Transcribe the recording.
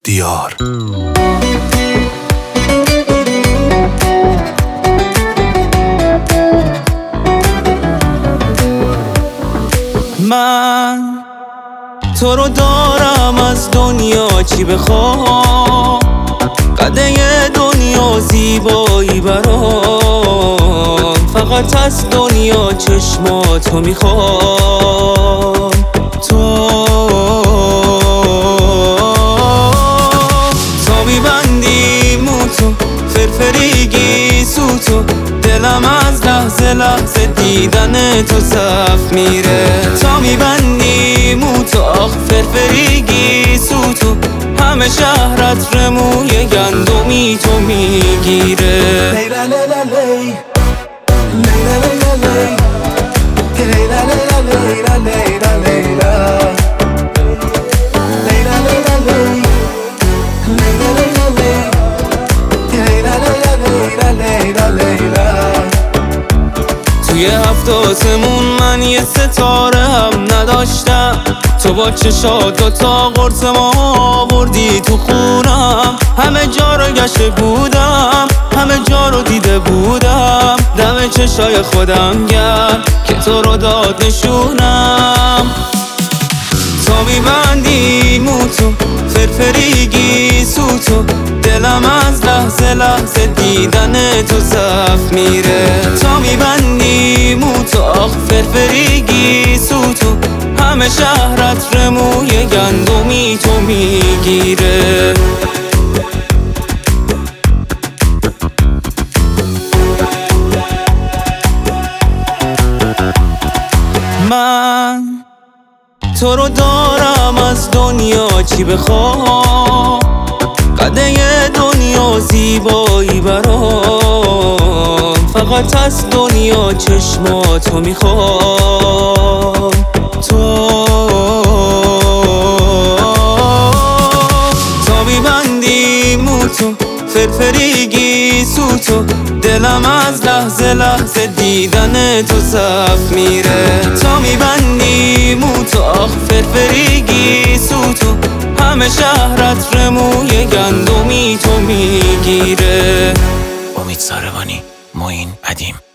دیار. من تو رو دارم، از دنیا چی بخوام؟ قده دنیا زیبایی برام، فقط از دنیا چشماتو میخوام. تا میبندی موتو، فرفریگی سوتو، دلم از لحظه لحظه دیدن تو صف میره. تا میبندی موتو، آخ فرفریگی سوتو، همه شهرت رموی گندمی تو میگیره. لیلا لیلا لی، لیلا لیلا لی، لیلا لیلا لیلا لیلا لیلا، لیلا لیلا لی، لیلا لیلا لی، لیلا لیلا لیلا لیلا. توی هفت آسمون من یه ستاره هم نداشتم، تو با چشات دوتا قرص ما آوردی تو خونم. همه جا رو گشته بودم، همه جا رو دیده بودم، دم چشای خودم گرم که تو رو داد نشونم. تا میبندی موتو، فرفریگی سوتو، دلم از لحظه لحظه دیدن تو صف میره. تا میبندی موتو، آخ فرفریگی سوتو، همه شهرت رموی گندمی تو میگیره. من تو رو دارم، از دنیا چی بخوام؟ قده دنیا زیبایی برام، فقط از دنیا چشماتو میخوام. تا میبندی موتو، فرفریگی سوتو، دلم از لحظه لحظه دیدن تو صف میره. تا میبندی موتو، آخ فرفریگی سوتو، همه شهرت رموی گندمی تو میگیره. امید ساروانی، معین ادیم.